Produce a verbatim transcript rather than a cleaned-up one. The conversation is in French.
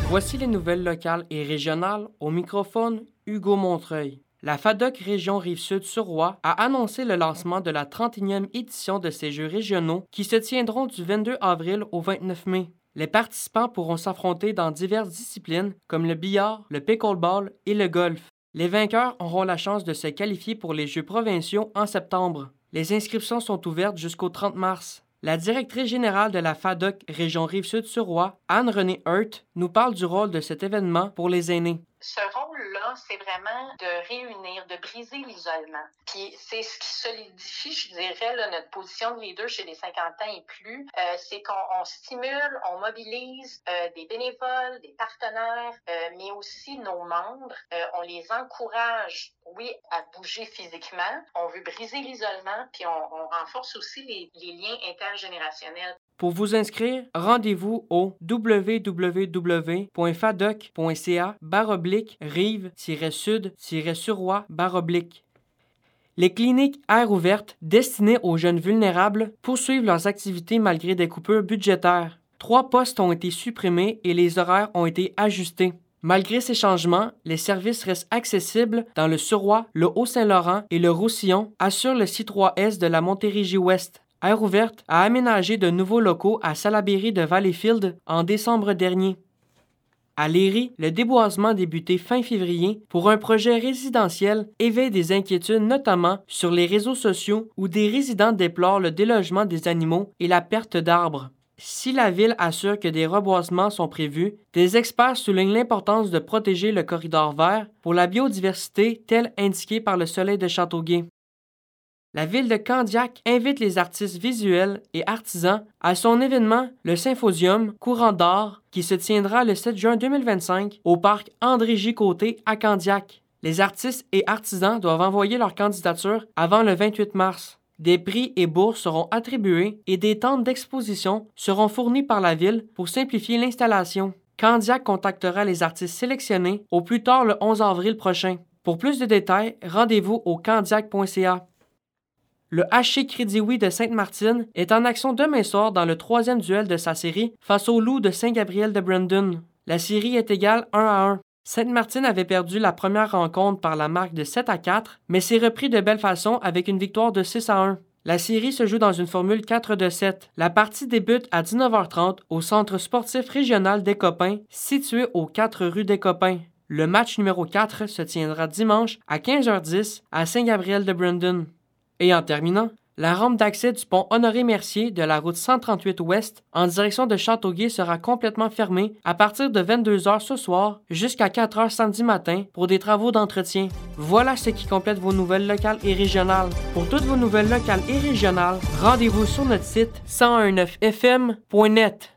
Voici les nouvelles locales et régionales au microphone Hugo Montreuil. La FADOC Région Rive-Sud-sur-Roi a annoncé le lancement de la trente et unième édition de ces Jeux régionaux qui se tiendront du vingt-deux avril au vingt-neuf mai. Les participants pourront s'affronter dans diverses disciplines comme le billard, le pickleball et le golf. Les vainqueurs auront la chance de se qualifier pour les Jeux provinciaux en septembre. Les inscriptions sont ouvertes jusqu'au trente mars. La directrice générale de la FADOC Région Rive-Sud-sur-Roi, Anne-Renée Hurt, nous parle du rôle de cet événement pour les aînés. Ce rôle-là, c'est vraiment de réunir, de briser l'isolement. Puis c'est ce qui solidifie, je dirais, là, notre position de leader chez les cinquante ans et plus. Euh, c'est qu'on on stimule, on mobilise euh, des bénévoles, des partenaires, euh, mais aussi nos membres. Euh, on les encourage, oui, à bouger physiquement. On veut briser l'isolement, puis on, on renforce aussi les, les liens intergénérationnels. Pour vous inscrire, rendez-vous au w w w point fadoc point c a barre oblique rive-sud-sur-roi barre oblique. Les cliniques aires ouvertes destinées aux jeunes vulnérables poursuivent leurs activités malgré des coupures budgétaires. Trois postes ont été supprimés et les horaires ont été ajustés. Malgré ces changements, les services restent accessibles dans le Surroi, le Haut-Saint-Laurent et le Roussillon, assure le C trois S de la Montérégie-Ouest. Aires ouvertes a aménagé de nouveaux locaux à Salaberry de Valleyfield en décembre dernier. À Léry, le déboisement débuté fin février pour un projet résidentiel éveille des inquiétudes notamment sur les réseaux sociaux où des résidents déplorent le délogement des animaux et la perte d'arbres. Si la ville assure que des reboisements sont prévus, des experts soulignent l'importance de protéger le corridor vert pour la biodiversité tel indiqué par le Soleil de Châteauguay. La ville de Candiac invite les artistes visuels et artisans à son événement Le Symposium Courant d'art qui se tiendra le sept juin deux mille vingt-cinq au parc André-J. Côté à Candiac. Les artistes et artisans doivent envoyer leur candidature avant le vingt-huit mars. Des prix et bourses seront attribués et des tentes d'exposition seront fournies par la ville pour simplifier l'installation. Candiac contactera les artistes sélectionnés au plus tard le onze avril prochain. Pour plus de détails, rendez-vous au candiac point c a. Le H C Crédit Oui de Sainte-Martine est en action demain soir dans le troisième duel de sa série face aux Loups de Saint-Gabriel-de-Brandon. La série est égale un à un. Sainte-Martine avait perdu la première rencontre par la marque de sept à quatre, mais s'est repris de belle façon avec une victoire de six à un. La série se joue dans une formule quatre de sept. La partie débute à dix-neuf heures trente au Centre sportif régional des Copains, situé aux quatre rue des Copains. Le match numéro quatre se tiendra dimanche à quinze heures dix à Saint-Gabriel-de-Brandon. Et en terminant, la rampe d'accès du pont Honoré-Mercier de la route cent trente-huit Ouest en direction de Châteauguay sera complètement fermée à partir de vingt-deux heures ce soir jusqu'à quatre heures samedi matin pour des travaux d'entretien. Voilà ce qui complète vos nouvelles locales et régionales. Pour toutes vos nouvelles locales et régionales, rendez-vous sur notre site cent un neuf f m point net.